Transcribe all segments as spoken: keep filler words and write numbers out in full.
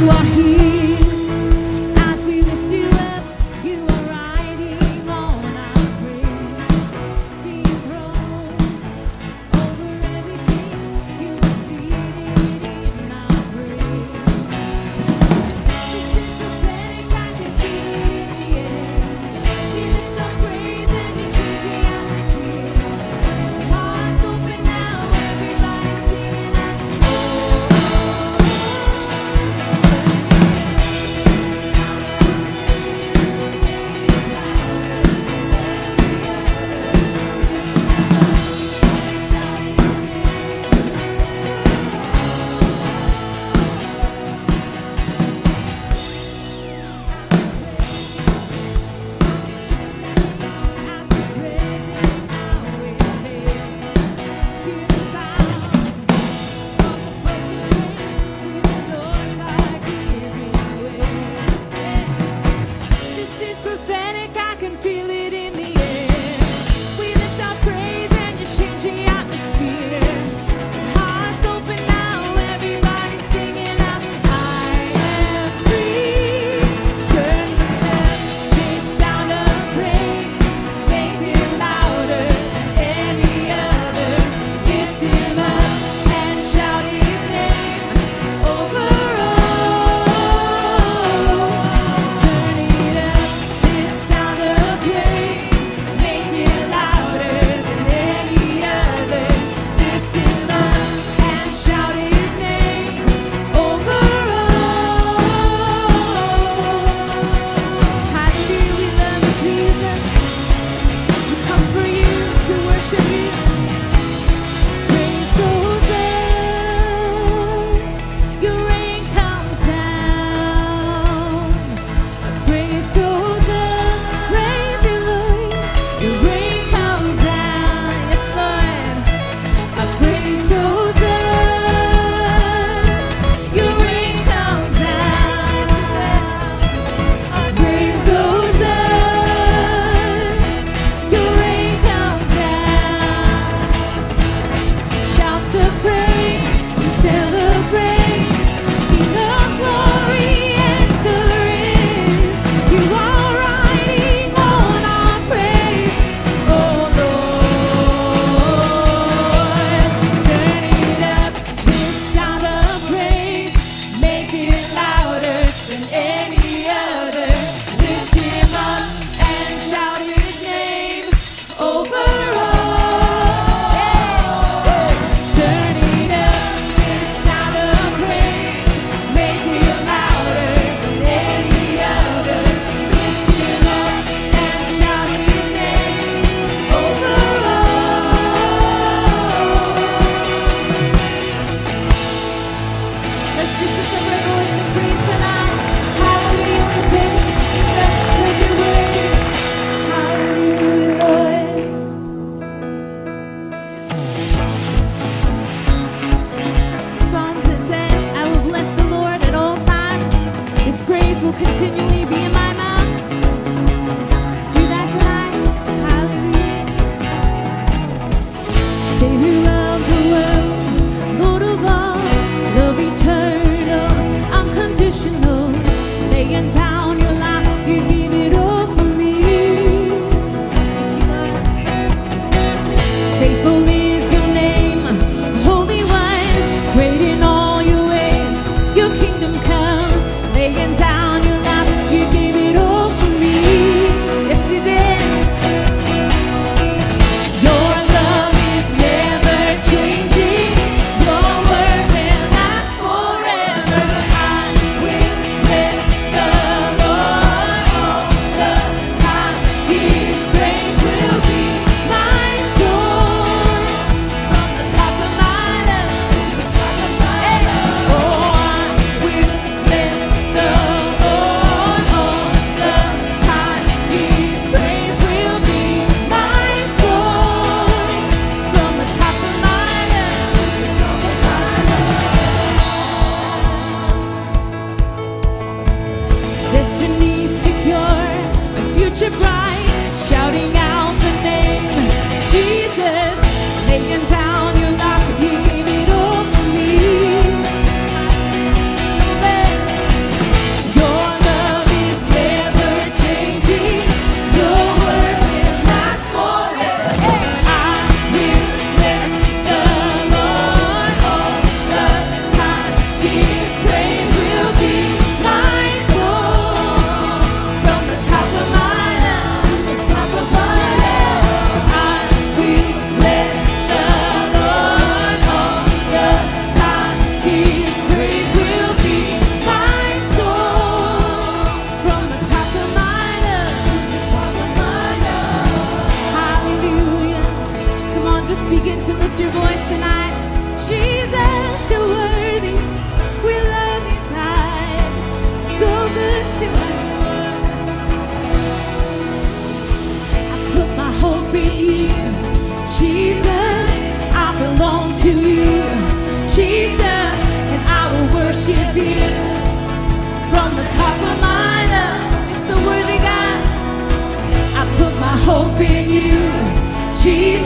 Great in all your ways, your kingdom come, laying down your life. You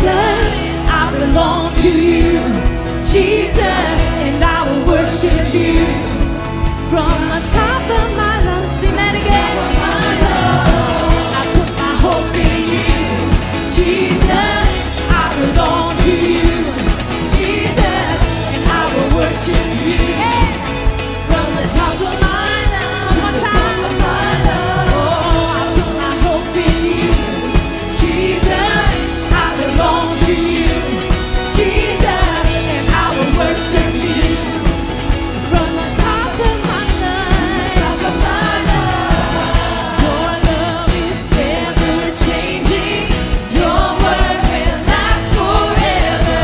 Jesus, I belong to you. Jesus, and I will worship you from the top of my lungs. Sing that again. I put my hope in you. Jesus, I belong to you. Jesus, and I will worship you from the top of my lungs. One more time. Oh, I put my hope in you. Jesus, I belong to you. Jesus, and I will worship you from the top of my lungs. Top of my lungs. Your love is never changing. Your word will last forever.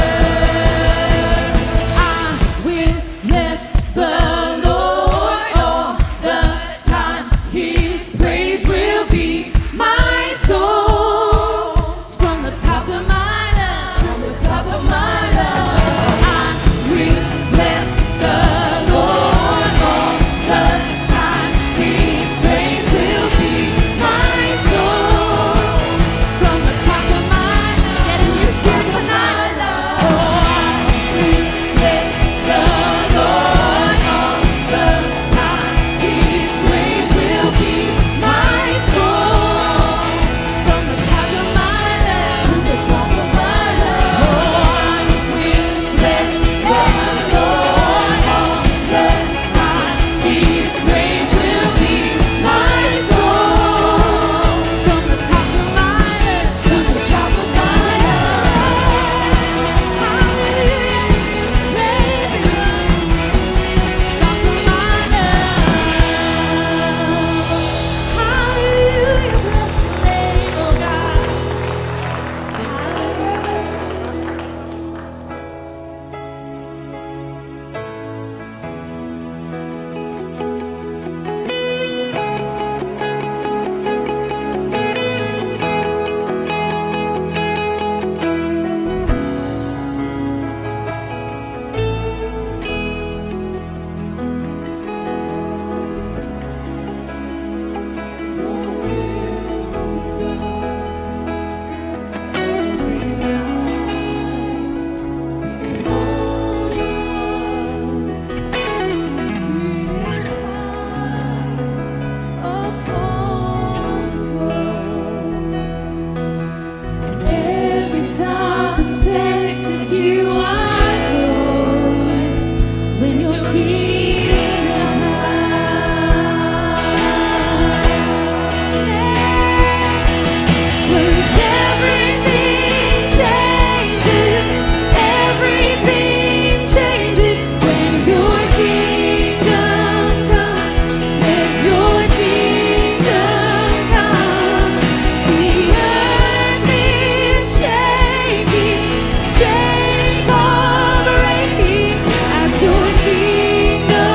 I will bless the Lord all the time. His praise will be my soul. From the top of my lungs, from the top of my lungs, I will bless the Lord all the time. His praise will be my soul. From the top of my lungs, get in your spirit tonight. Oh, I will bless the Lord all the time. His praise will be my soul. From the top of my lungs, from the top of my lungs. Oh, I will bless the Lord all the time. His praise will be my soul. From the top of my lungs, from the top of my lungs. Hallelujah, praise the top of my lungs. Hallelujah, bless your name, oh God. Every time confess that you are Lord, when your kingdom comes, everything changes, everything changes when your kingdom comes, when your kingdom comes. The earth is shaking, chains are breaking as your kingdom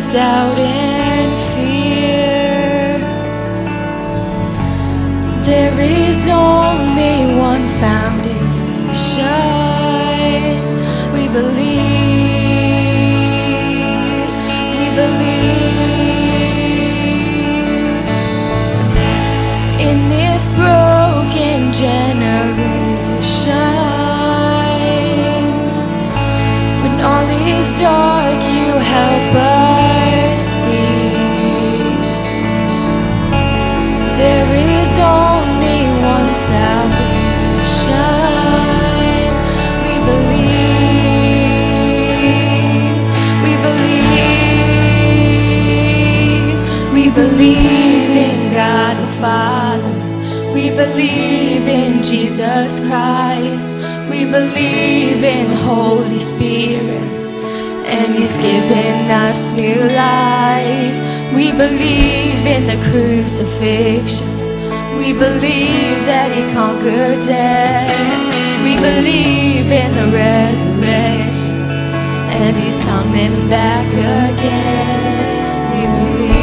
cast doubt and fear. There is only one foundation. We believe, we believe in this broken generation. When all is dark, you help us see. There is only one salvation. We believe, we believe, we believe in God the Father. We believe in Jesus Christ. We believe in the Holy Spirit, and He's given us new life. We believe in the crucifixion. We believe that He conquered death. We believe in the resurrection, and He's coming back again. We believe.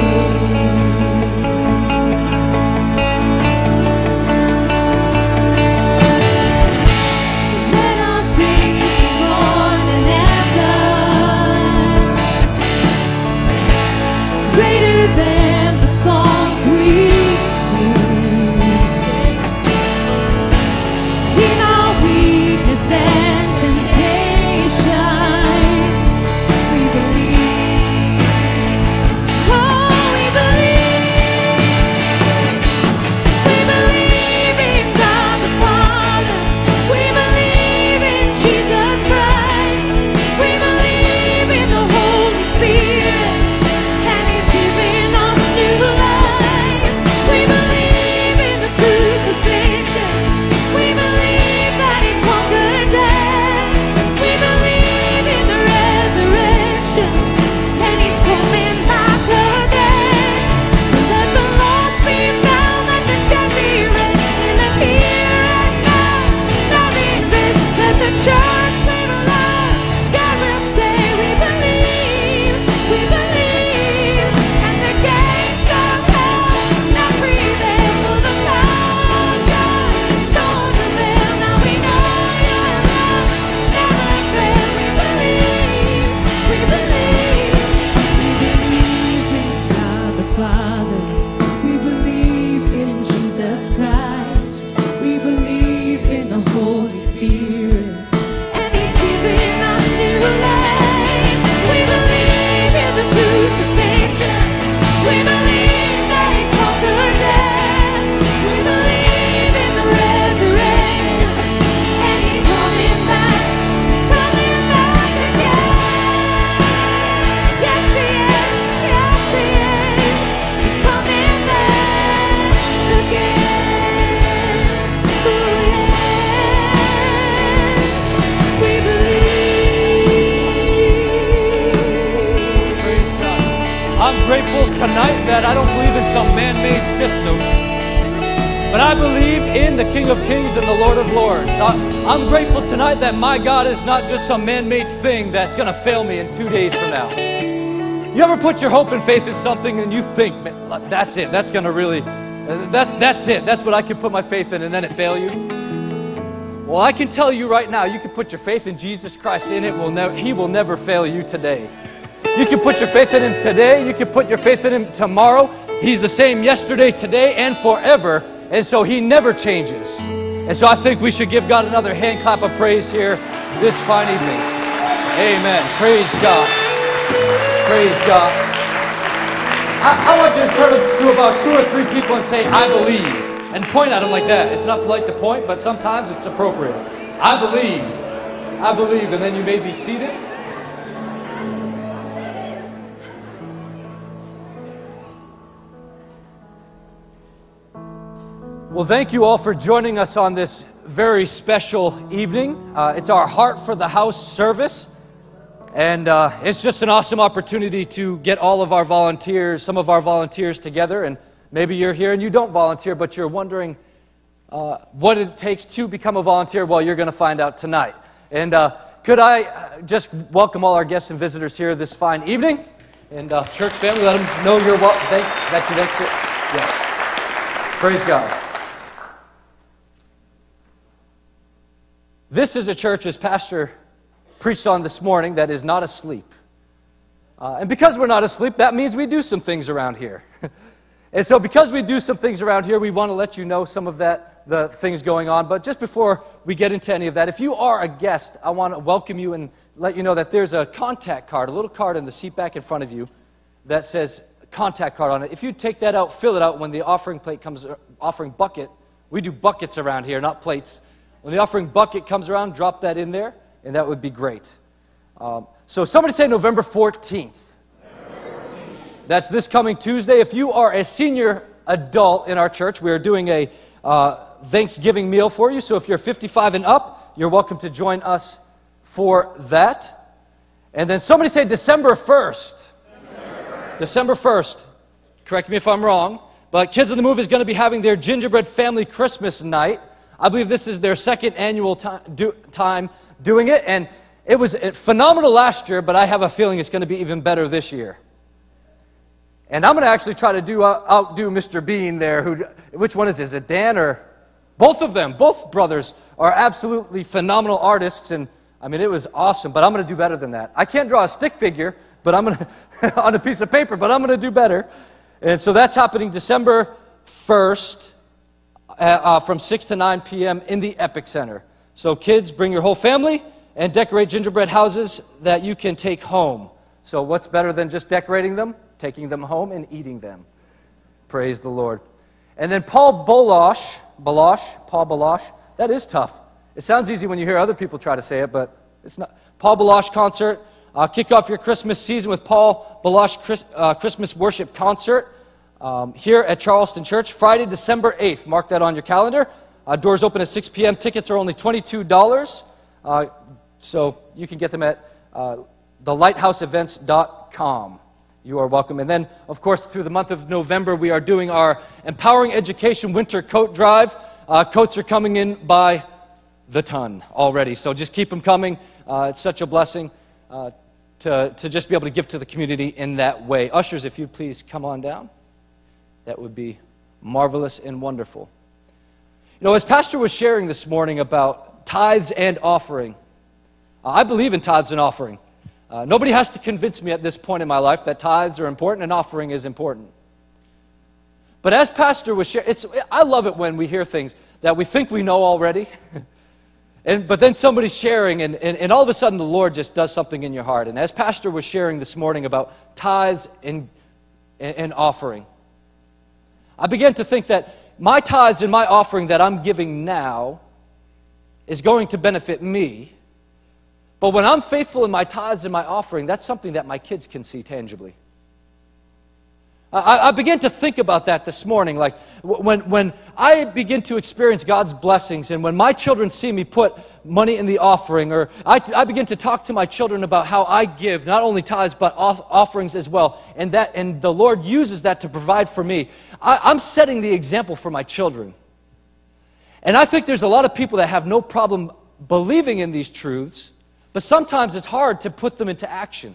Than the songs we sing, in our weakness and temptations, we believe. Oh, we believe. We believe in God the Father. We believe in Jesus Christ. We believe in the Holy Spirit. Tonight that I don't believe in some man-made system, but I believe in the King of Kings and the Lord of Lords. I, I'm grateful tonight that my God is not just some man-made thing that's going to fail me in two days from now. You ever put your hope and faith in something and you think, man, that's it, that's going to really, that, that's it, that's what I can put my faith in, and then it fail you? Well, I can tell you right now, you can put your faith in Jesus Christ and it will never, He will never fail you today. You can put your faith in Him today. You can put your faith in Him tomorrow. He's the same yesterday, today, and forever. And so He never changes. And so I think we should give God another hand clap of praise here this fine evening. Amen. Praise God. Praise God. I, I want you to turn to about two or three people and say, I believe. And point at them like that. It's not polite to point, but sometimes it's appropriate. I believe. I believe. And then you may be seated. Well, thank you all for joining us on this very special evening. Uh, it's our Heart for the House service, and uh, it's just an awesome opportunity to get all of our volunteers, some of our volunteers together, and maybe you're here and you don't volunteer, but you're wondering uh, what it takes to become a volunteer. Well, you're going to find out tonight. And uh, could I just welcome all our guests and visitors here this fine evening? And uh, church family, let them know you're welcome. Thank, that you thank you. Yes. Praise God. This is a church, as Pastor preached on this morning, that is not asleep. Uh, and because we're not asleep, that means we do some things around here. And so because we do some things around here, we want to let you know some of that, the things going on. But just before we get into any of that, if you are a guest, I want to welcome you and let you know that there's a contact card, a little card in the seat back in front of you that says contact card on it. If you take that out, fill it out when the offering plate comes, offering bucket. We do buckets around here, not plates. When the offering bucket comes around, drop that in there, and that would be great. Um, so somebody say November fourteenth. That's this coming Tuesday. If you are a senior adult in our church, we are doing a uh, Thanksgiving meal for you. So if you're fifty-five and up, you're welcome to join us for that. And then somebody say December first. December first. Correct me if I'm wrong. But Kids on the Move is going to be having their Gingerbread Family Christmas night. I believe this is their second annual time, do, time doing it. And it was phenomenal last year, but I have a feeling it's going to be even better this year. And I'm going to actually try to do uh, outdo Mister Bean there. Who? Which one is it? Is it Dan or? Both of them, both brothers, are absolutely phenomenal artists. And I mean, it was awesome, but I'm going to do better than that. I can't draw a stick figure, but I'm going to, on a piece of paper, but I'm going to do better. And so that's happening December first uh, uh, from six to nine p.m. in the Epic Center. So kids, bring your whole family and decorate gingerbread houses that you can take home. So what's better than just decorating them? Taking them home and eating them. Praise the Lord. And then Paul Baloche, Baloche, Paul Baloche, that is tough. It sounds easy when you hear other people try to say it, but it's not. Paul Baloche concert. Uh, kick off your Christmas season with Paul Baloche Chris, uh, Christmas Worship Concert um, here at Charleston Church, Friday, December eighth. Mark that on your calendar. Uh, doors open at six p.m. Tickets are only twenty-two dollars. Uh, so you can get them at uh, the lighthouse events dot com. You are welcome. And then, of course, through the month of November, we are doing our Empowering Education Winter Coat Drive. Uh, coats are coming in by the ton already, so just keep them coming. Uh, it's such a blessing uh, to, to just be able to give to the community in that way. Ushers, if you'd please come on down. That would be marvelous and wonderful. You know, as Pastor was sharing this morning about tithes and offering, uh, I believe in tithes and offering. Uh, nobody has to convince me at this point in my life that tithes are important and offering is important. But as Pastor was sharing, it's, I love it when we hear things that we think we know already, and but then somebody's sharing, and, and, and all of a sudden the Lord just does something in your heart. And as Pastor was sharing this morning about tithes and, and, and offering, I began to think that my tithes and my offering that I'm giving now is going to benefit me. But when I'm faithful in my tithes and my offering, that's something that my kids can see tangibly. I, I began to think about that this morning. Like when, when I begin to experience God's blessings, and when my children see me put money in the offering, or I, I begin to talk to my children about how I give, not only tithes, but off, offerings as well, and that and the Lord uses that to provide for me, I, I'm setting the example for my children. And I think there's a lot of people that have no problem believing in these truths, but sometimes it's hard to put them into action.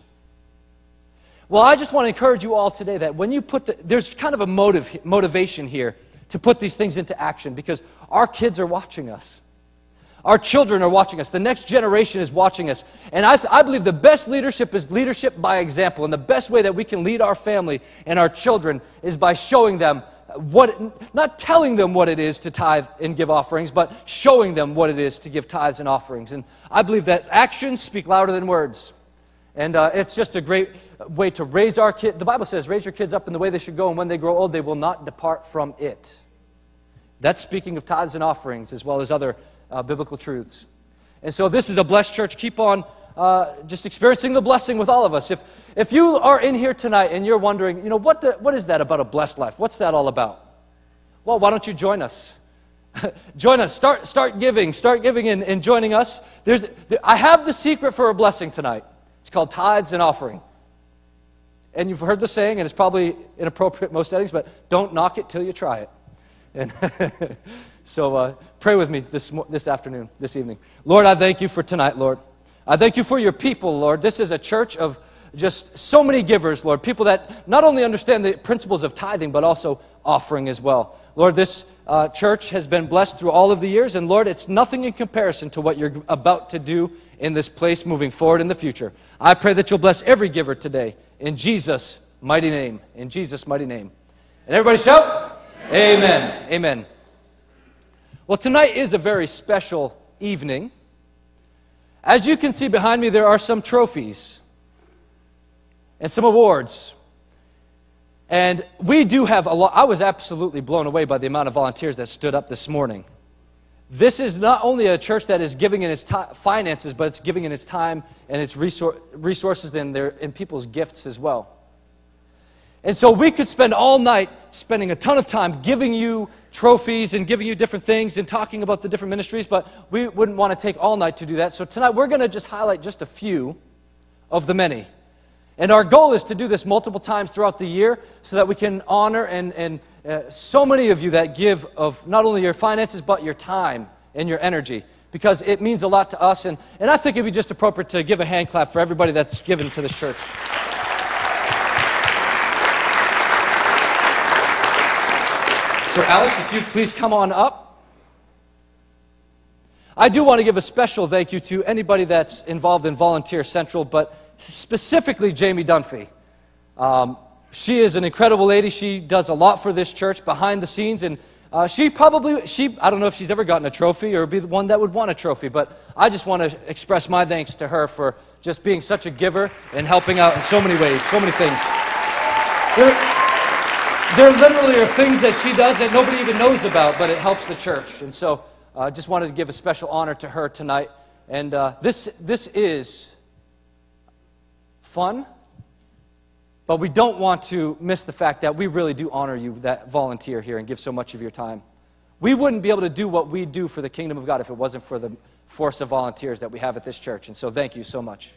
Well, I just want to encourage you all today that when you put the, there's kind of a motive, motivation here to put these things into action, because our kids are watching us. Our children are watching us. The next generation is watching us. And I, th- I believe the best leadership is leadership by example. And the best way that we can lead our family and our children is by showing them what, not telling them what it is to tithe and give offerings, but showing them what it is to give tithes and offerings. And I believe that actions speak louder than words. And uh, it's just a great way to raise our kids. The Bible says, raise your kids up in the way they should go, and when they grow old, they will not depart from it. That's speaking of tithes and offerings, as well as other uh, biblical truths. And so this is a blessed church. Keep on uh, just experiencing the blessing with all of us. If if you are in here tonight and you're wondering, you know, what the, what is that about a blessed life? What's that all about? Well, why don't you join us? Join us. Start start giving. Start giving and, and joining us. There's, I have the secret for a blessing tonight. It's called tithes and offering. And you've heard the saying, and it's probably inappropriate in most settings, but don't knock it till you try it. And so uh, pray with me this this afternoon, this evening. Lord, I thank you for tonight, Lord. I thank you for your people, Lord. This is a church of just so many givers, Lord, people that not only understand the principles of tithing, but also offering as well. Lord, this uh, church has been blessed through all of the years, and Lord, it's nothing in comparison to what you're about to do in this place moving forward in the future. I pray that you'll bless every giver today in Jesus' mighty name. In Jesus' mighty name. And everybody shout, Amen. Amen. Amen. Well, tonight is a very special evening. As you can see behind me, there are some trophies and some awards. And we do have a lot. I was absolutely blown away by the amount of volunteers that stood up this morning. This is not only a church that is giving in its ti- finances, but it's giving in its time and its resor- resources and their and people's gifts as well. And so we could spend all night spending a ton of time giving you trophies and giving you different things and talking about the different ministries, but we wouldn't want to take all night to do that. So tonight we're going to just highlight just a few of the many. And our goal is to do this multiple times throughout the year so that we can honor and, and uh, so many of you that give of not only your finances, but your time and your energy, because it means a lot to us. And, and I think it'd be just appropriate to give a hand clap for everybody that's given to this church. So Alex, if you'd please come on up. I do want to give a special thank you to anybody that's involved in Volunteer Central, but specifically Jamie Dunphy. Um, she is an incredible lady. She does a lot for this church behind the scenes, and uh, she probably, she I don't know if she's ever gotten a trophy or be the one that would want a trophy, but I just want to express my thanks to her for just being such a giver and helping out in so many ways, so many things. There, there literally are things that she does that nobody even knows about, but it helps the church. And so I uh, just wanted to give a special honor to her tonight. And uh, this this is fun, but we don't want to miss the fact that we really do honor you that volunteer here and give so much of your time. We wouldn't be able to do what we do for the kingdom of God if it wasn't for the force of volunteers that we have at this church. And so thank you so much.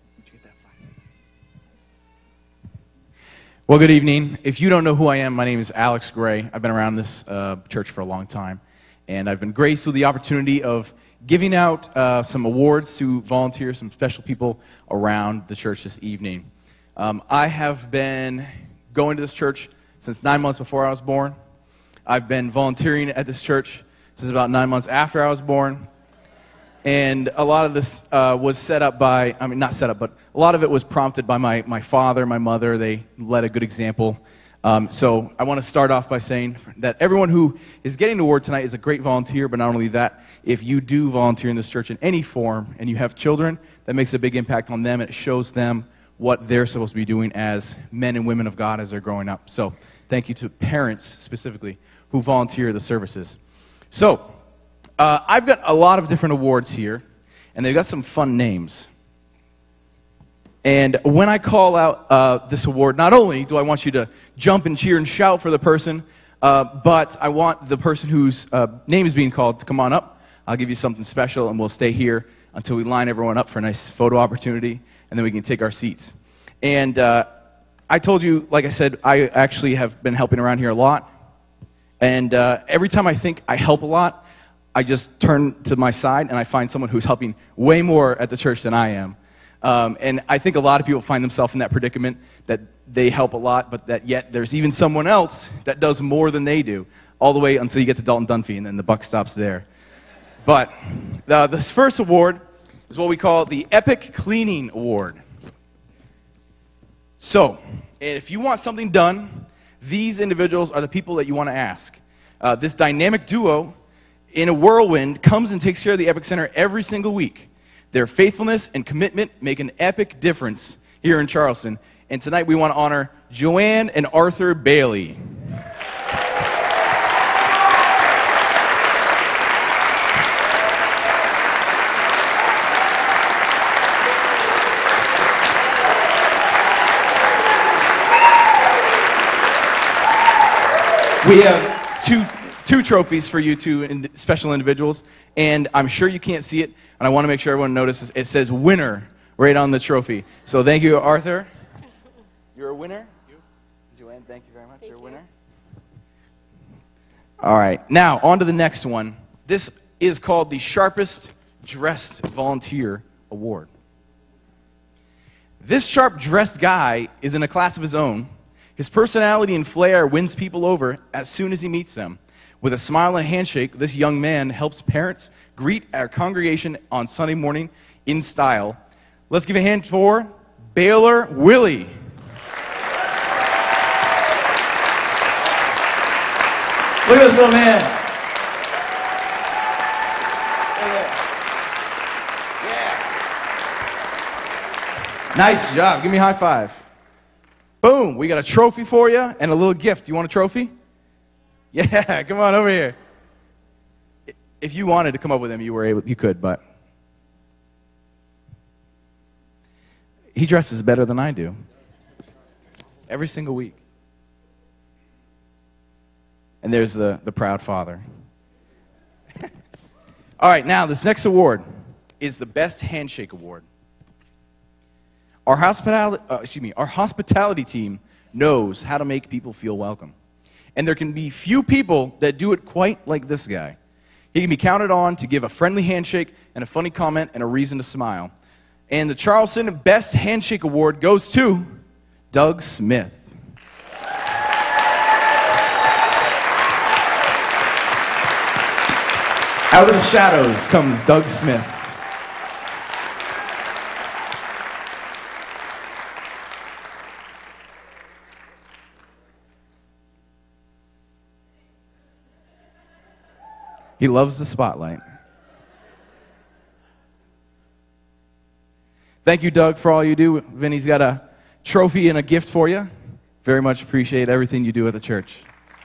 Well, good evening. If you don't know who I am, my name is Alex Gray. I've been around this uh, church for a long time, and I've been graced with the opportunity of giving out uh, some awards to volunteers, some special people around the church this evening. Um, I have been going to this church since nine months before I was born. I've been volunteering at this church since about nine months after I was born. And a lot of this uh, was set up by, I mean, not set up, but a lot of it was prompted by my, my father, my mother. They led a good example. Um, so I want to start off by saying that everyone who is getting an award tonight is a great volunteer, but not only that, if you do volunteer in this church in any form and you have children, that makes a big impact on them. It shows them what they're supposed to be doing as men and women of God as they're growing up. So thank you to parents specifically who volunteer the services. So uh, I've got a lot of different awards here, and they've got some fun names. And when I call out uh, this award, not only do I want you to jump and cheer and shout for the person, uh, but I want the person whose uh, name is being called to come on up. I'll give you something special, and we'll stay here until we line everyone up for a nice photo opportunity, and then we can take our seats. And uh, I told you, like I said, I actually have been helping around here a lot. And uh, every time I think I help a lot, I just turn to my side, and I find someone who's helping way more at the church than I am. Um, and I think a lot of people find themselves in that predicament that they help a lot, but that yet there's even someone else that does more than they do, all the way until you get to Dalton Dunphy, and then the buck stops there. But uh, this first award is what we call the Epic Cleaning Award. So, if you want something done, these individuals are the people that you want to ask. Uh, this dynamic duo in a whirlwind comes and takes care of the Epic Center every single week. Their faithfulness and commitment make an epic difference here in Charleston. And tonight we want to honor Joanne and Arthur Bailey. We have two two trophies for you two in, special individuals, and I'm sure you can't see it, and I want to make sure everyone notices. It says winner right on the trophy. So thank you, Arthur. You're a winner. You. Joanne, thank you very much. Thank You're a winner. You. All right. Now, on to the next one. This is called the Sharpest Dressed Volunteer Award. This sharp-dressed guy is in a class of his own. His personality and flair wins people over as soon as he meets them. With a smile and a handshake, this young man helps parents greet our congregation on Sunday morning in style. Let's give a hand for Baylor Willie. Look at this little man. Nice job. Give me a high five. Boom. We got a trophy for you and a little gift. You want a trophy? Yeah, come on over here. If you wanted to come up with him, you were able, you could, but he dresses better than I do. Every single week. And there's the, the proud father. All right, now this next award is the Best Handshake Award. Our hospitality, uh, excuse me, our hospitality team knows how to make people feel welcome. And there can be few people that do it quite like this guy. He can be counted on to give a friendly handshake and a funny comment and a reason to smile. And the Charleston Best Handshake Award goes to Doug Smith. Out of the shadows comes Doug Smith. He loves the spotlight. Thank you, Doug, for all you do. Vinny's got a trophy and a gift for you. Very much appreciate everything you do at the church.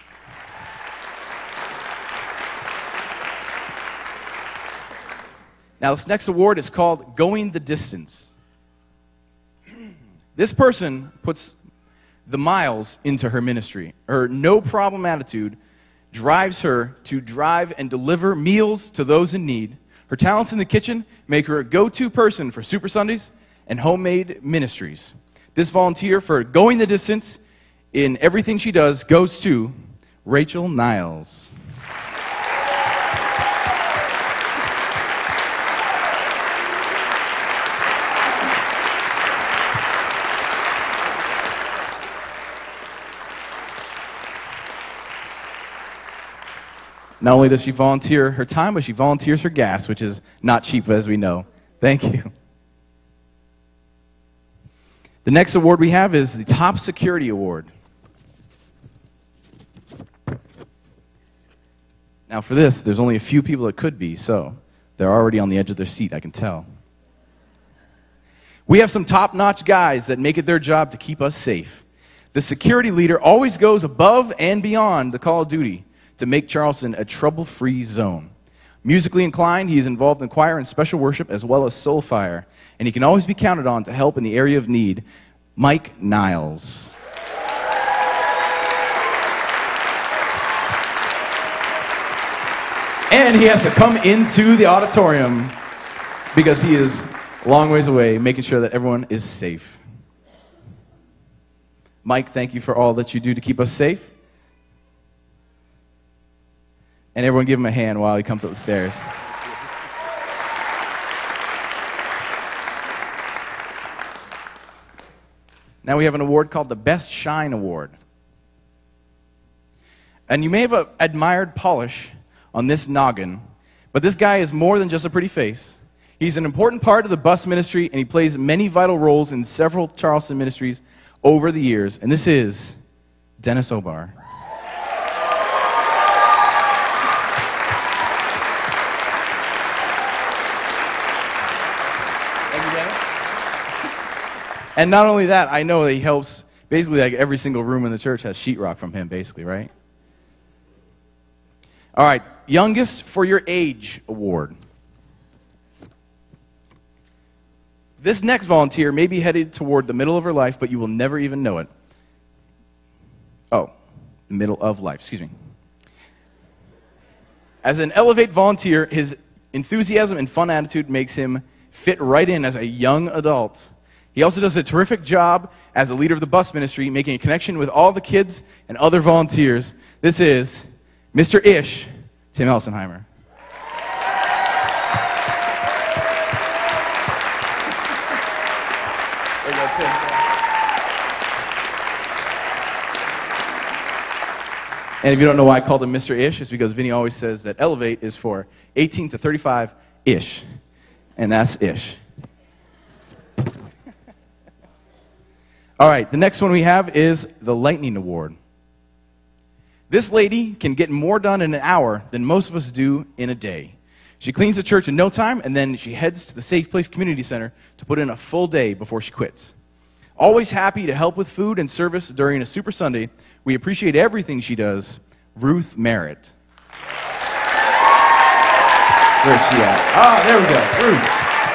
Now, this next award is called Going the Distance. This person puts the miles into her ministry. Her no-problem attitude drives her to drive and deliver meals to those in need. Her talents in the kitchen make her a go-to person for Super Sundays and homemade ministries. This volunteer for going the distance in everything she does goes to Rachel Niles. Not only does she volunteer her time, but she volunteers her gas, which is not cheap, as we know. Thank you. The next award we have is the Top Security Award. Now, for this, there's only a few people it could be, so they're already on the edge of their seat, I can tell. We have some top-notch guys that make it their job to keep us safe. The security leader always goes above and beyond the call of duty to make Charleston a trouble-free zone. Musically inclined, he is involved in choir and special worship as well as soul fire, and he can always be counted on to help in the area of need. Mike Niles. And he has to come into the auditorium because he is a long ways away, making sure that everyone is safe. Mike, thank you for all that you do to keep us safe. And everyone give him a hand while he comes up the stairs. Now we have an award called the Best Shine Award. And you may have uh, admired polish on this noggin, but this guy is more than just a pretty face. He's an important part of the bus ministry, and he plays many vital roles in several Charleston ministries over the years. And this is Dennis Obar. And not only that, I know that he helps, basically like every single room in the church has sheetrock from him, basically, right? All right, Youngest for Your Age Award. This next volunteer may be headed toward the middle of her life, but you will never even know it. Oh, the middle of life, excuse me. As an Elevate volunteer, his enthusiasm and fun attitude makes him fit right in as a young adult. He also does a terrific job as a leader of the bus ministry, making a connection with all the kids and other volunteers. This is Mister Ish, Tim Elsenheimer. There you go, Tim. And if you don't know why I called him Mister Ish, it's because Vinny always says that Elevate is for eighteen to thirty-five-ish. And that's Ish. All right, the next one we have is the Lightning Award. This lady can get more done in an hour than most of us do in a day. She cleans the church in no time, and then she heads to the Safe Place Community Center to put in a full day before she quits. Always happy to help with food and service during a Super Sunday, we appreciate everything she does, Ruth Merritt. Where's she at? Ah, there we go, Ruth.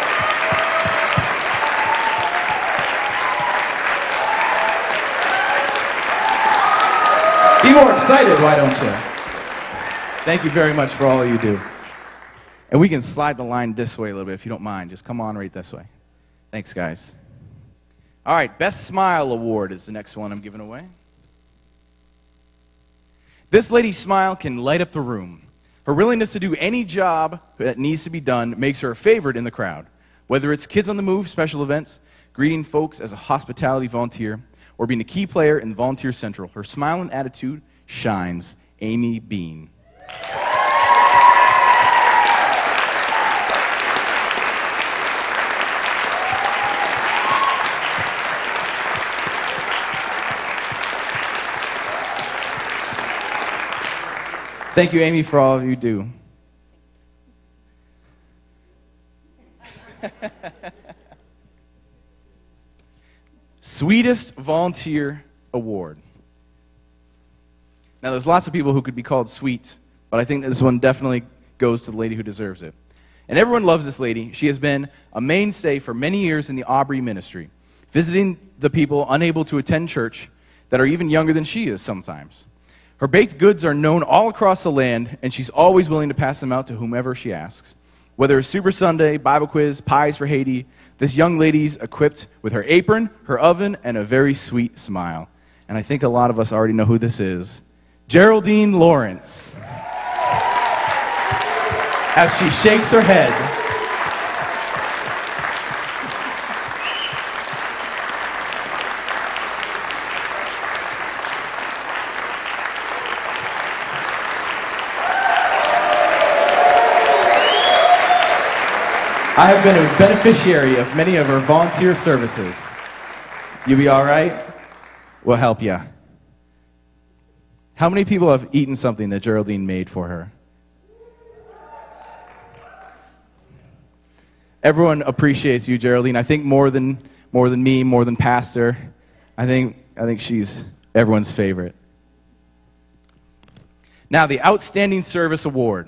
Be more excited, why don't you? Thank you very much for all you do. And we can slide the line this way a little bit if you don't mind. Just come on right this way. Thanks, guys. All right, Best Smile Award is the next one I'm giving away. This lady's smile can light up the room. Her willingness to do any job that needs to be done makes her a favorite in the crowd. Whether it's Kids on the Move special events, greeting folks as a hospitality volunteer, or being a key player in Volunteer Central, her smile and attitude shines. Amy Bean. Thank you, Amy, for all you do. Sweetest Volunteer Award. Now, there's lots of people who could be called sweet, but I think that this one definitely goes to the lady who deserves it. And everyone loves this lady. She has been a mainstay for many years in the Aubrey ministry, visiting the people unable to attend church that are even younger than she is sometimes. Her baked goods are known all across the land, and she's always willing to pass them out to whomever she asks. Whether it's Super Sunday, Bible quiz, pies for Haiti, this young lady's equipped with her apron, her oven, and a very sweet smile. And I think a lot of us already know who this is. Geraldine Lawrence. As she shakes her head. I have been a beneficiary of many of her volunteer services. You be all right? We'll help you. How many people have eaten something that Geraldine made for her? Everyone appreciates you, Geraldine. I think more than more than me, more than Pastor. I think I think she's everyone's favorite. Now, the Outstanding Service Award.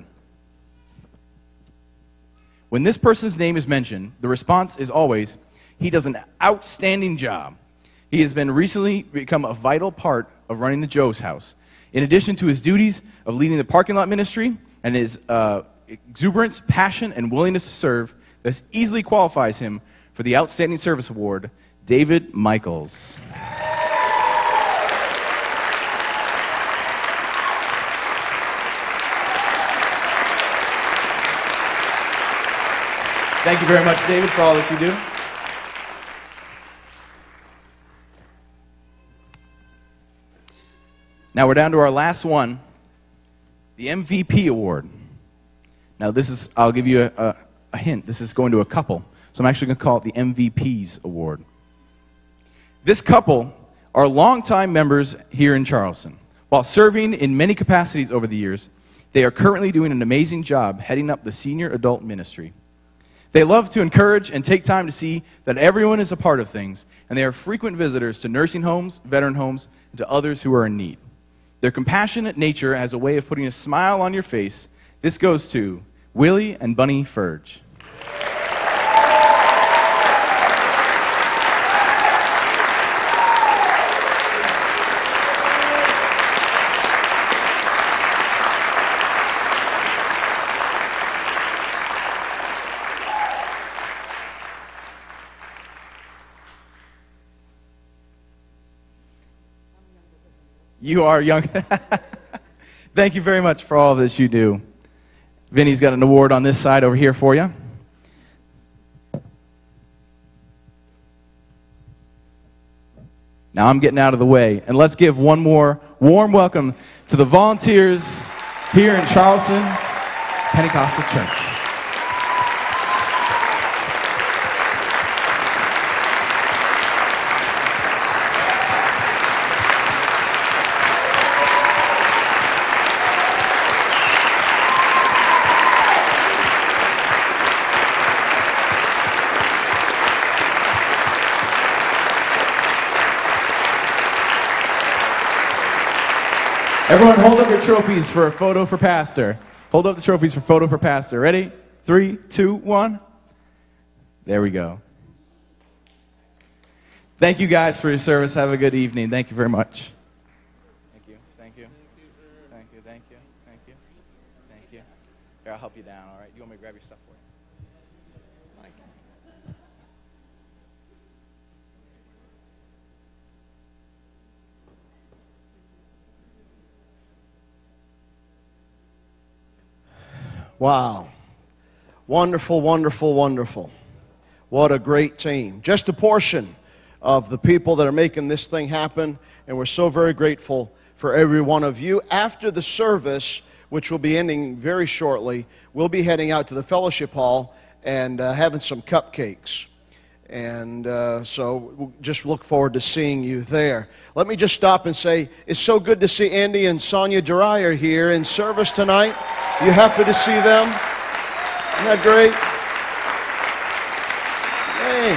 When this person's name is mentioned, the response is always, he does an outstanding job. He has been recently become a vital part of running the Joe's House. In addition to his duties of leading the parking lot ministry and his uh, exuberance, passion, and willingness to serve, this easily qualifies him for the Outstanding Service Award, David Michaels. Thank you very much, David, for all that you do. Now we're down to our last one, the M V P Award. Now this is, I'll give you a, a, a hint, this is going to a couple. So I'm actually going to call it the M V Ps Award. This couple are longtime members here in Charleston. While serving in many capacities over the years, they are currently doing an amazing job heading up the senior adult ministry. They love to encourage and take time to see that everyone is a part of things, and they are frequent visitors to nursing homes, veteran homes, and to others who are in need. Their compassionate nature has a way of putting a smile on your face. This goes to Willie and Bunny Furge. You are young. Thank you very much for all that you do. Vinny's got an award on this side over here for you. Now I'm getting out of the way. And let's give one more warm welcome to the volunteers here in Charleston Pentecostal Church. Everyone hold up your trophies for a photo for Pastor. Hold up the trophies for photo for Pastor. Ready? Three, two, one. There we go. Thank you guys for your service. Have a good evening. Thank you very much. Thank you. Thank you. Thank you. Thank you. Thank you. Thank you. Here, I'll help you down, all right? You want me to grab your stuff for you? Mike. Wow. Wonderful, wonderful, wonderful. What a great team. Just a portion of the people that are making this thing happen, and we're so very grateful for every one of you. After the service, which will be ending very shortly, we'll be heading out to the fellowship hall and uh, having some cupcakes. And uh, so we'll just look forward to seeing you there. Let me just stop and say, it's so good to see Andy and Sonia Dreyer here in service tonight. You happy to see them? Isn't that great? Hey,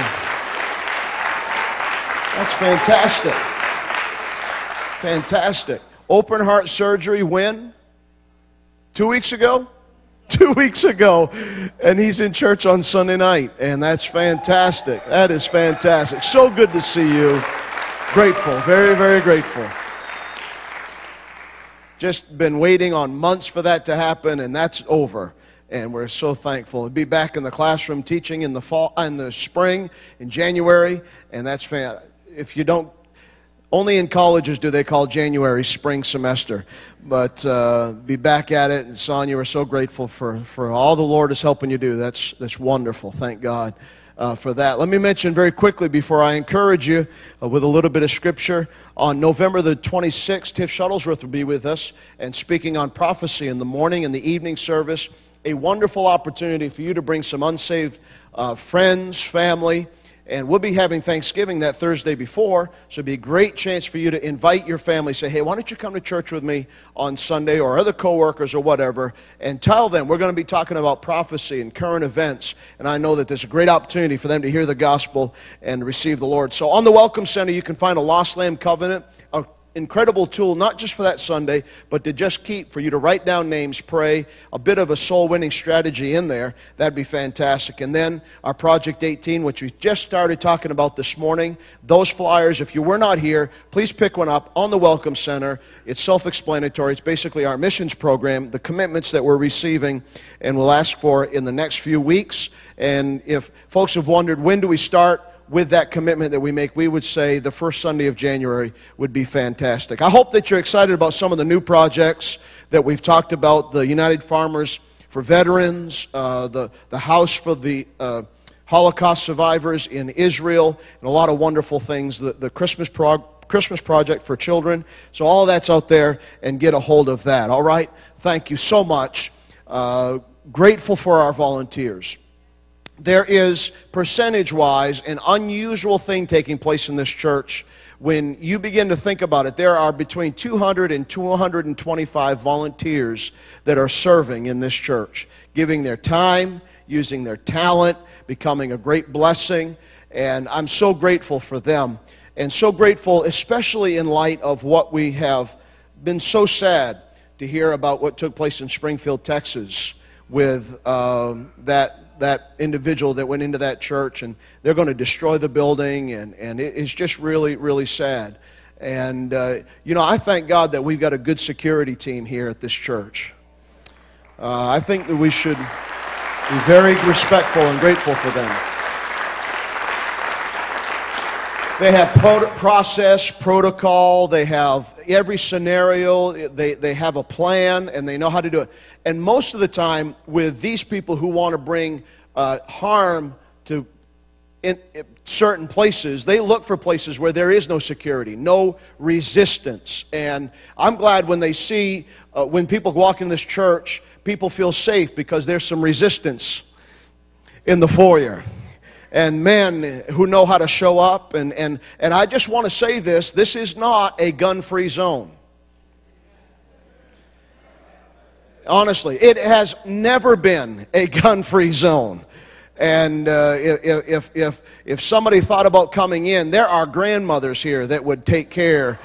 that's fantastic. Fantastic. Open heart surgery when? Two weeks ago? Two weeks ago. And he's in church on Sunday night. And that's fantastic. That is fantastic. So good to see you. Grateful. Very, very grateful. Just been waiting on months for that to happen, and that's over. And we're so thankful to be back in the classroom teaching in the fall, in the spring, in January, and that's fan. If you don't, only in colleges do they call January spring semester. But uh, be back at it, and Sonia, we're so grateful for for all the Lord is helping you do. That's that's wonderful. Thank God. Uh, for that. Let me mention very quickly before I encourage you uh, with a little bit of scripture. On November the twenty-sixth, Tiff Shuttlesworth will be with us and speaking on prophecy in the morning and the evening service. A wonderful opportunity for you to bring some unsaved uh, friends, family, and we'll be having Thanksgiving that Thursday before, so it'll be a great chance for you to invite your family. Say, hey, why don't you come to church with me on Sunday, or other coworkers or whatever, and tell them we're going to be talking about prophecy and current events, and I know that there's a great opportunity for them to hear the gospel and receive the Lord. So on the Welcome Center, you can find a Lost Lamb Covenant, a incredible tool, not just for that Sunday, but to just keep, for you to write down names, pray, a bit of a soul-winning strategy in there. That'd be fantastic. And then our Project eighteen, which we just started talking about this morning, those flyers, if you were not here, please pick one up on the Welcome Center. It's self-explanatory. It's basically our missions program, the commitments that we're receiving and we'll ask for in the next few weeks. And if folks have wondered, when do we start with that commitment that we make, we would say the first Sunday of January would be fantastic. I hope that you're excited about some of the new projects that we've talked about, the United Farmers for Veterans, uh, the, the House for the uh, Holocaust Survivors in Israel, and a lot of wonderful things, the, the Christmas, prog- Christmas Project for Children. So all of that's out there, and get a hold of that, all right? Thank you so much. Uh, grateful for our volunteers. There is, percentage-wise, an unusual thing taking place in this church. When you begin to think about it, there are between two hundred and two hundred twenty-five volunteers that are serving in this church, giving their time, using their talent, becoming a great blessing, and I'm so grateful for them, and so grateful, especially in light of what we have been so sad to hear about what took place in Springfield, Texas, with um, that that individual that went into that church, and they're going to destroy the building, and, and it's just really, really sad. And, uh, you know, I thank God that we've got a good security team here at this church. Uh, I think that we should be very respectful and grateful for them. They have pro- process, protocol, they have every scenario, they, they have a plan, and they know how to do it. And most of the time, with these people who want to bring uh, harm to in certain places, they look for places where there is no security, no resistance. And I'm glad when they see, uh, when people walk in this church, people feel safe because there's some resistance in the foyer. And men who know how to show up. And, and, and I just want to say this, this is not a gun-free zone. Honestly, it has never been a gun-free zone. And uh, if, if, if, if somebody thought about coming in, there are grandmothers here that would take care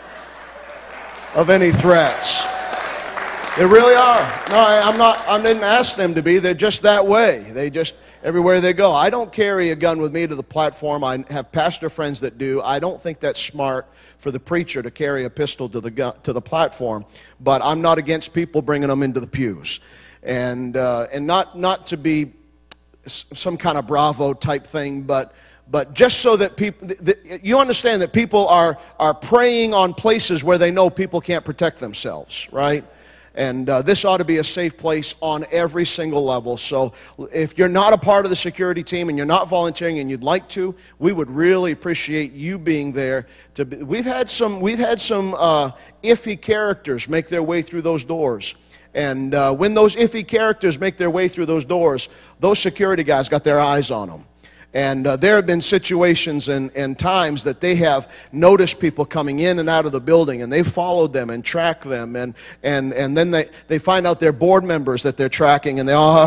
of any threats. They really are. No, I, I'm not, I didn't ask them to be. They're just that way. They just, everywhere they go. I don't carry a gun with me to the platform. I have pastor friends that do. I don't think that's smart for the preacher to carry a pistol to the gun, to the platform. But I'm not against people bringing them into the pews. And, uh, and not, not to be some kind of Bravo type thing, but but just so that people, you understand that people are are preying on places where they know people can't protect themselves, right? And uh, this ought to be a safe place on every single level. So if you're not a part of the security team and you're not volunteering and you'd like to, we would really appreciate you being there. To be, we've had some we've had some uh, iffy characters make their way through those doors. And uh, when those iffy characters make their way through those doors, those security guys got their eyes on them. And uh, there have been situations and, and times that they have noticed people coming in and out of the building, and they've followed them and tracked them. And, and, and then they, they find out they're board members that they're tracking, and they all,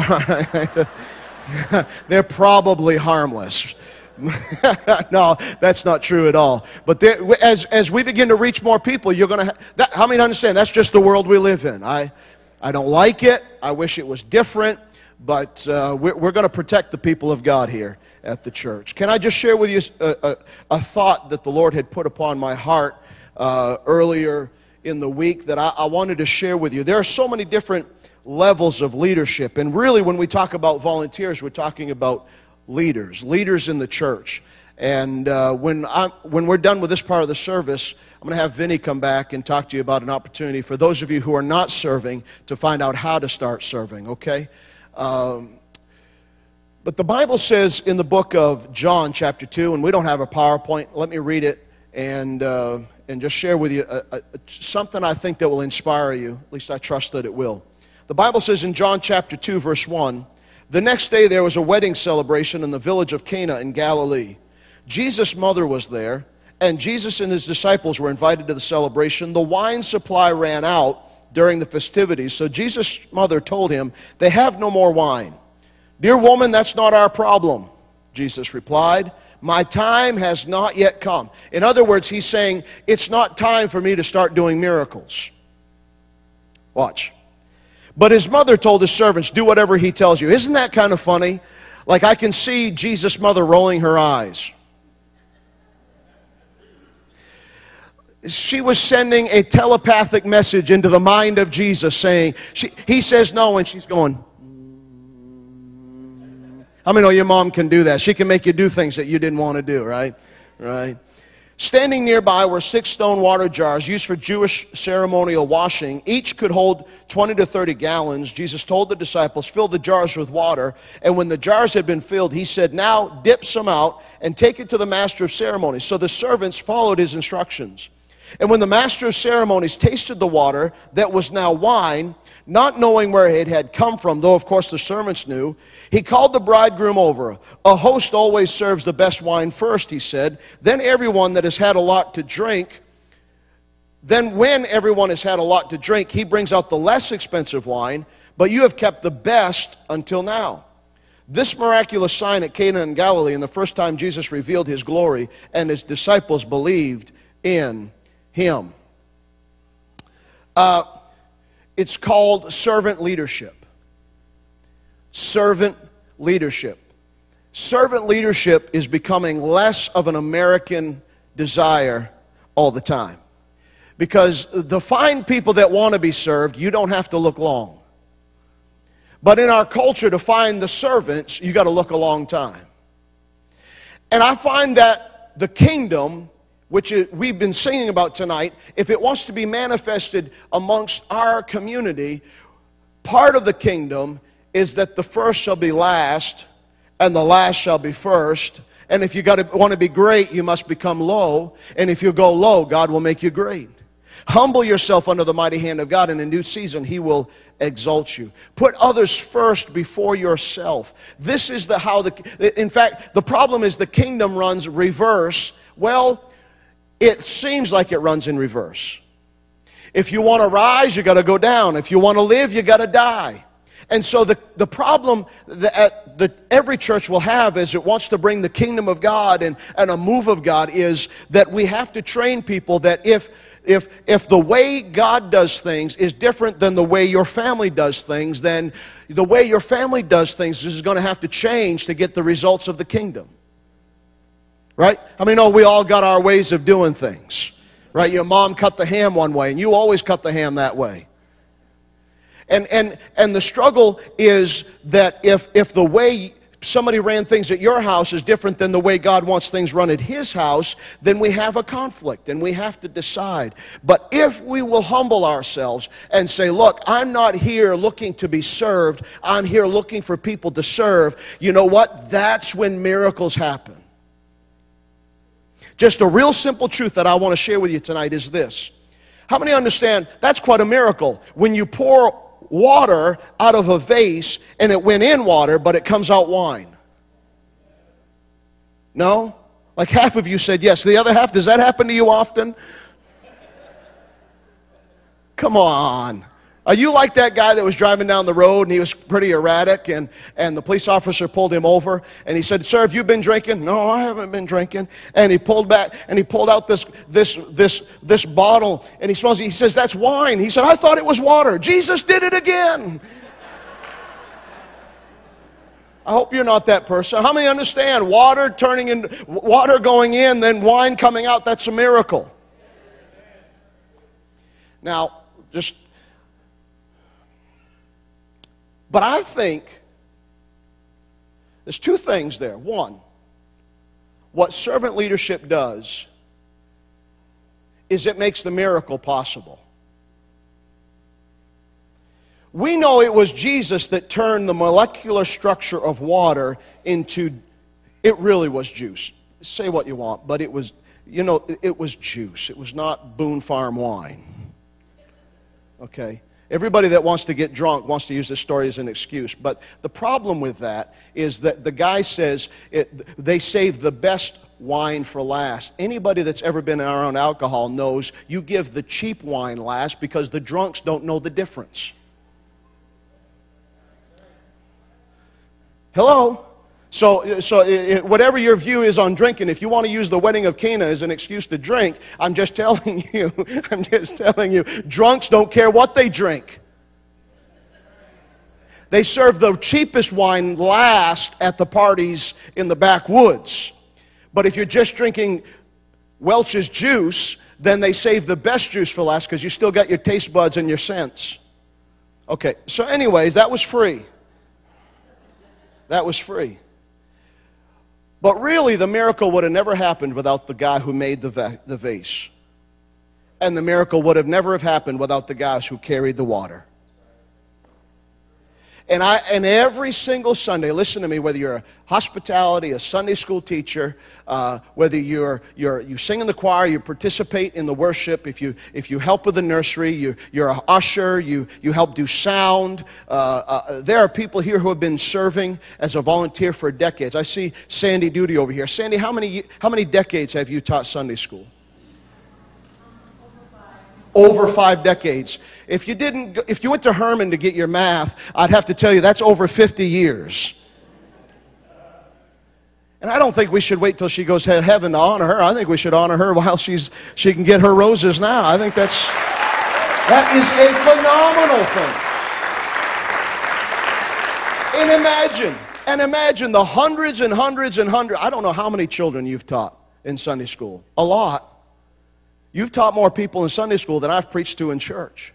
they're probably harmless. No, that's not true at all. But there, as, as we begin to reach more people, you're going to have, how many understand that's just the world we live in? I... I don't like it. I wish it was different, but uh, we're, we're going to protect the people of God here at the church. Can I just share with you a, a, a thought that the Lord had put upon my heart uh, earlier in the week that I, I wanted to share with you? There are so many different levels of leadership, and really when we talk about volunteers, we're talking about leaders, leaders in the church. And uh, when, I, when we're done with this part of the service, I'm going to have Vinny come back and talk to you about an opportunity for those of you who are not serving to find out how to start serving, okay? Um, but the Bible says in the book of John chapter two, and we don't have a PowerPoint, let me read it and, uh, and just share with you a, a, something I think that will inspire you. At least I trust that it will. The Bible says in John chapter two, verse one, "The next day there was a wedding celebration in the village of Cana in Galilee. Jesus' mother was there, and Jesus and his disciples were invited to the celebration. The wine supply ran out during the festivities, so Jesus' mother told him, 'They have no more wine.' 'Dear woman, that's not our problem,' Jesus replied. 'My time has not yet come.'" In other words, he's saying, it's not time for me to start doing miracles. Watch. "But his mother told his servants, 'Do whatever he tells you.'" Isn't that kind of funny? Like I can see Jesus' mother rolling her eyes. She was sending a telepathic message into the mind of Jesus saying, she, he says no, and she's going. How many know your mom can do that? She can make you do things that you didn't want to do, right? Right. Standing nearby were six stone water jars used for Jewish ceremonial washing. Each could hold twenty to thirty gallons. Jesus told the disciples, "Fill the jars with water." And when the jars had been filled, he said, "Now dip some out and take it to the master of ceremonies." So the servants followed his instructions. And when the master of ceremonies tasted the water that was now wine, not knowing where it had come from, though of course the servants knew, he called the bridegroom over. "A host always serves the best wine first," he said. "Then everyone that has had a lot to drink, then when everyone has had a lot to drink, he brings out the less expensive wine, but you have kept the best until now." This miraculous sign at Cana in Galilee, and the first time Jesus revealed his glory, and his disciples believed in him. Uh, it's called servant leadership. Servant leadership. Servant leadership is becoming less of an American desire all the time. Because to find people that want to be served, you don't have to look long. But in our culture, to find the servants, you got to look a long time. And I find that the kingdom, which we've been singing about tonight, if it wants to be manifested amongst our community, part of the kingdom is that the first shall be last, and the last shall be first, And if you got to want to be great, you must become low. And if you go low, God will make you great. Humble yourself under the mighty hand of God, and in due season He will exalt you. Put others first before yourself. This is the how the in fact the problem is the kingdom runs reverse. Well, it seems like it runs in reverse. If you want to rise, you got to go down. If you want to live, you got to die. And so the, the problem that the, every church will have as it wants to bring the kingdom of God and, and a move of God is that we have to train people that if If, if the way God does things is different than the way your family does things, then the way your family does things is going to have to change to get the results of the kingdom. Right? I mean, oh, we all got our ways of doing things. Right? Your mom cut the ham one way, and you always cut the ham that way. And and and the struggle is that if if the way somebody ran things at your house is different than the way God wants things run at His house, then we have a conflict and we have to decide. But if we will humble ourselves and say, look, I'm not here looking to be served, I'm here looking for people to serve, you know what? That's when miracles happen. Just a real simple truth that I want to share with you tonight is this. How many understand that's quite a miracle? When you pour water out of a vase and it went in water, but it comes out wine. No? Like half of you said yes. The other half, does that happen to you often? Come on. Are you like that guy that was driving down the road and he was pretty erratic and, and the police officer pulled him over and he said, sir, have you been drinking? No, I haven't been drinking. And he pulled back and he pulled out this this this this bottle and he smells it. He says, that's wine. He said, I thought it was water. Jesus did it again. I hope you're not that person. How many understand water turning in, water going in, then wine coming out? That's a miracle. Now, just But I think there's two things there. One, what servant leadership does is it makes the miracle possible. We know it was Jesus that turned the molecular structure of water into, it really was juice. Say what you want, but it was, you know, it was juice. It was not Boone Farm wine. Okay? Everybody that wants to get drunk wants to use this story as an excuse. But the problem with that is that the guy says it, they save the best wine for last. Anybody that's ever been around alcohol knows you give the cheap wine last because the drunks don't know the difference. Hello? So, so it, whatever your view is on drinking, if you want to use the wedding of Cana as an excuse to drink, I'm just telling you, I'm just telling you, drunks don't care what they drink. They serve the cheapest wine last at the parties in the backwoods. But if you're just drinking Welch's juice, then they save the best juice for last because you still got your taste buds and your sense. Okay, so anyways, that was free. That was free. But really, the miracle would have never happened without the guy who made the, va- the vase. And the miracle would have never have happened without the guys who carried the water. And I, and every single Sunday, listen to me, whether you're a hospitality, a Sunday school teacher, uh, whether you're, you're, you sing in the choir, you participate in the worship, if you, if you help with the nursery, you, you're an usher, you, you help do sound. Uh, uh, there are people here who have been serving as a volunteer for decades. I see Sandy Duty over here. Sandy, how many, how many decades have you taught Sunday school? Over five decades. If you didn't, if you went to Herman to get your math, I'd have to tell you that's over fifty years. And I don't think we should wait till she goes to heaven to honor her. I think we should honor her while she's she can get her roses now. I think that's that is a phenomenal thing. And imagine, and imagine the hundreds and hundreds and hundreds. I don't know how many children you've taught in Sunday school. A lot. You've taught more people in Sunday school than I've preached to in church.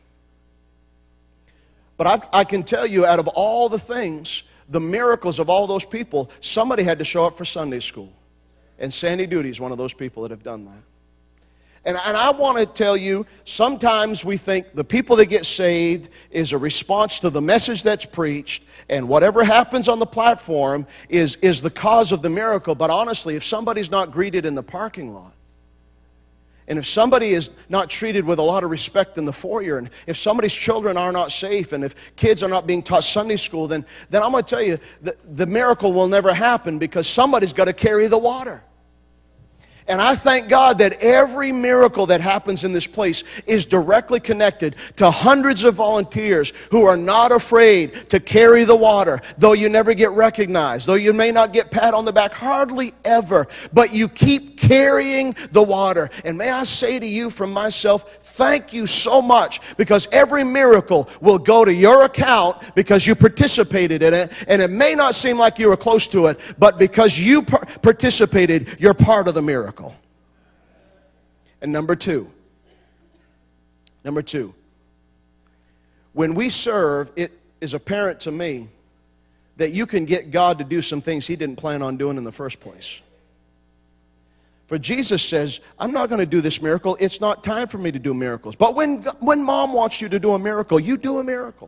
But I, I can tell you, out of all the things, the miracles of all those people, somebody had to show up for Sunday school. And Sandy Duty is one of those people that have done that. And, and I want to tell you, sometimes we think the people that get saved is a response to the message that's preached, and whatever happens on the platform is, is the cause of the miracle. But honestly, if somebody's not greeted in the parking lot, and if somebody is not treated with a lot of respect in the foyer, and if somebody's children are not safe, and if kids are not being taught Sunday school, then, then I'm going to tell you, the, the miracle will never happen, because somebody's got to carry the water. And I thank God that every miracle that happens in this place is directly connected to hundreds of volunteers who are not afraid to carry the water, though you never get recognized, though you may not get pat on the back, hardly ever, but you keep carrying the water. And may I say to you from myself, thank you so much, because every miracle will go to your account because you participated in it. And it may not seem like you were close to it, but because you par- participated, you're part of the miracle. And number two, number two, when we serve, it is apparent to me that you can get God to do some things He didn't plan on doing in the first place. For Jesus says, I'm not going to do this miracle. It's not time for me to do miracles. But when, when Mom wants you to do a miracle, you do a miracle.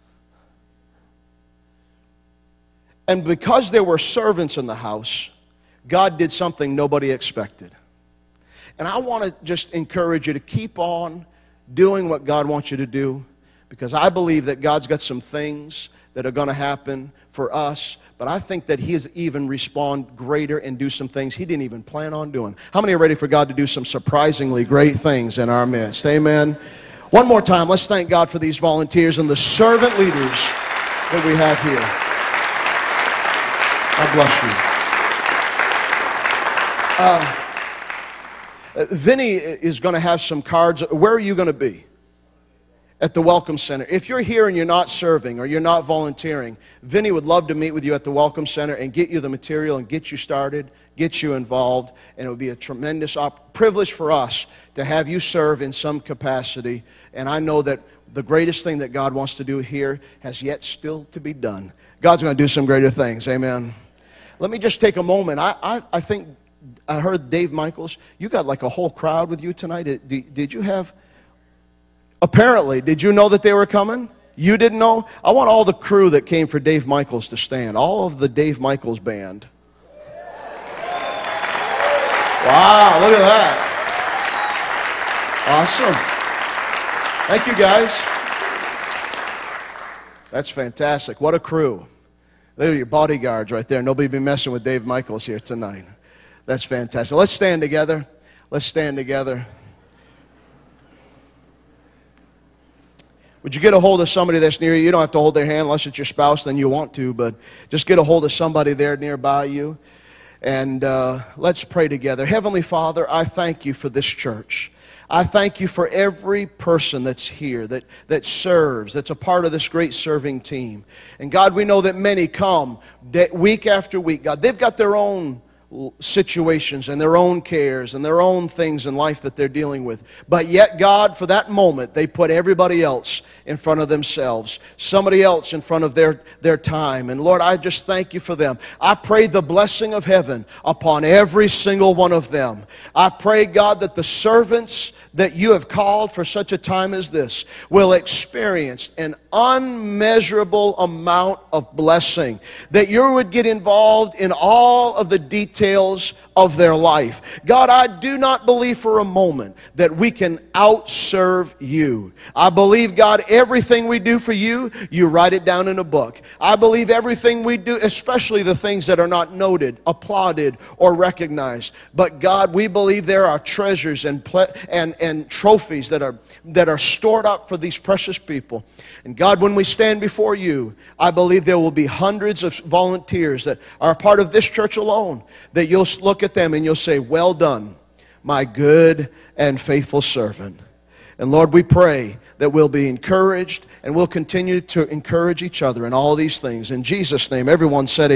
And because there were servants in the house, God did something nobody expected. And I want to just encourage you to keep on doing what God wants you to do, because I believe that God's got some things that are going to happen for us, but I think that He has even respond greater and do some things He didn't even plan on doing. How many are ready for God to do some surprisingly great things in our midst? Amen. One more time, let's thank God for these volunteers and the servant leaders that we have here. God bless you. Uh, Uh, Vinny is going to have some cards. Where are you going to be? At the Welcome Center. If you're here and you're not serving or you're not volunteering, Vinny would love to meet with you at the Welcome Center and get you the material and get you started, get you involved. And it would be a tremendous op- privilege for us to have you serve in some capacity. And I know that the greatest thing that God wants to do here has yet still to be done. God's going to do some greater things. Amen. Let me just take a moment. I, I, I think... I heard Dave Michaels. You got like a whole crowd with you tonight. Did, did you have... Apparently, did you know that they were coming? You didn't know? I want all the crew that came for Dave Michaels to stand. All of the Dave Michaels band. Wow, look at that. Awesome. Thank you, guys. That's fantastic. What a crew. They're your bodyguards right there. Nobody be messing with Dave Michaels here tonight. That's fantastic. Let's stand together. Let's stand together. Would you get a hold of somebody that's near you? You don't have to hold their hand unless it's your spouse, then you want to, but just get a hold of somebody there nearby you. And uh, let's pray together. Heavenly Father, I thank you for this church. I thank you for every person that's here, that, that serves, that's a part of this great serving team. And God, we know that many come day, week after week. God, they've got their own situations and their own cares and their own things in life that they're dealing with. But yet, God, for that moment, they put everybody else in front of themselves, somebody else in front of their, their time. And Lord, I just thank you for them. I pray the blessing of heaven upon every single one of them. I pray, God, that the servants that you have called for such a time as this will experience an unmeasurable amount of blessing, that you would get involved in all of the details of their life. God, I do not believe for a moment that we can outserve you. I believe, God, everything we do for you, you write it down in a book. I believe everything we do, especially the things that are not noted, applauded, or recognized. But God, we believe there are treasures and ple- and and trophies that are that are stored up for these precious people. And God, when we stand before you, I believe there will be hundreds of volunteers that are a part of this church alone, that you'll look at them and you'll say, well done, my good and faithful servant. And Lord, we pray that we'll be encouraged and we'll continue to encourage each other in all these things. In Jesus' name, everyone said